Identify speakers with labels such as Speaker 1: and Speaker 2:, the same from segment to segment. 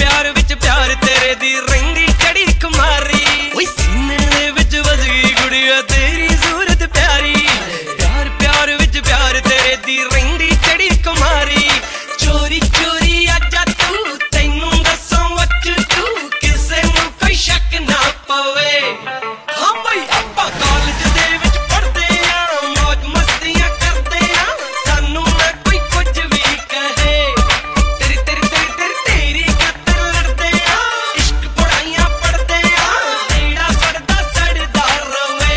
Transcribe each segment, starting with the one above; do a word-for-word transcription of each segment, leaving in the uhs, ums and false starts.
Speaker 1: प्यार विच प्यार तेरे दी रहिंदी चढ़ी कुमारी ओए सीने दे विच वस गई गुड़िया तेरी सूरत प्यारी प्यार प्यार विच प्यार तेरे दी रहिंदी चढ़ी कुमारी चोरी चोरी आजा तू तैनू दसां वच तू किसे नूं कोई शक ना पवे हां भाई आपां कॉलेज दे विच पढ़दे आ मौज मस्तियां करदे आ सानू ना कोई कुछ भी कहे तेरी तेरी तेरी तेरी तेरी खातर लड़दे आ इश्क पढ़ाइयां पढ़दे आ जेड़ा सड़दा सड़दा रवे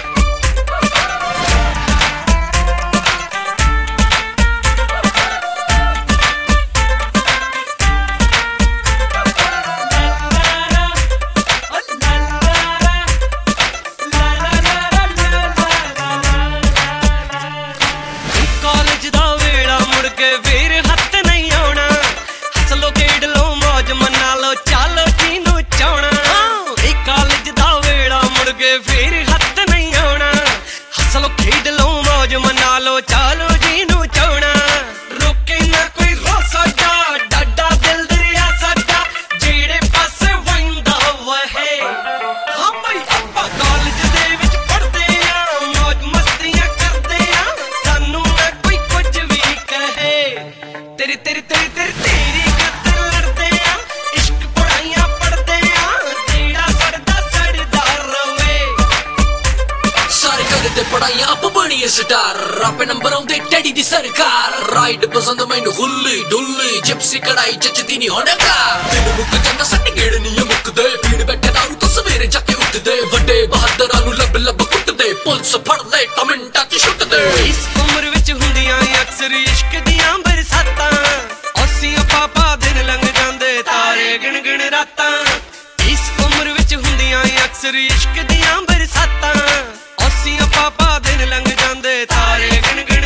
Speaker 1: कॉलेज दा वेला मुड़ के फिर हत्थ नहीं आउणा हस लो खेड लो मौज मना लो चलो जीनू चाहना ए कॉलेज दा वेला मुड़ के फिर हत्थ नहीं आउणा हस लो खेड लो मौज मना लो चलो जीनू चाहना रोके ना कोई रो साडा डाडा दिल दरिया साडा जेड़े पासे वंदा वहे हां भाई आपां कॉलेज दे विच पढ़दे आ मौज मस्तियां करदे आ सानू ना कोई कुछ भी कहे तेरी तेरी तेरी तेरी तेरी खातर लड़दे आ इश्क पढ़ाइयां पढ़दे आ जेड़ा सड़दा सड़दा रवे
Speaker 2: सारे करदे पढ़ाइयां आप बणीए स्टार आपे नंबर आउंदे टैडी दी सरकार राइड पसंद मैनू हुल्ली डुल्ली जिप्सी कढ़ाई जचदी नहीं होने का दिन मुक जांदा सट्टी गेड़ नहीं मुकदे पीड़ बैठे दारू तो सवेरे जाके उठदे वड्डे बहादरां नू लब लब कुੱਟਦੇ पुलिस फड़ ले तो मिंटां च छुੱਟ दे
Speaker 1: इस उम्र विच हुंदियां अक्सर इश्क दियां बरसातां ओसियां पापा दिन लंघ जांदे तारे गिण गिण रातां इस उम्र विच हुंदियां अक्सर इश्क दियां बरसातां ओसियां पापा दिन लंघ जांदे तारे गिण गिण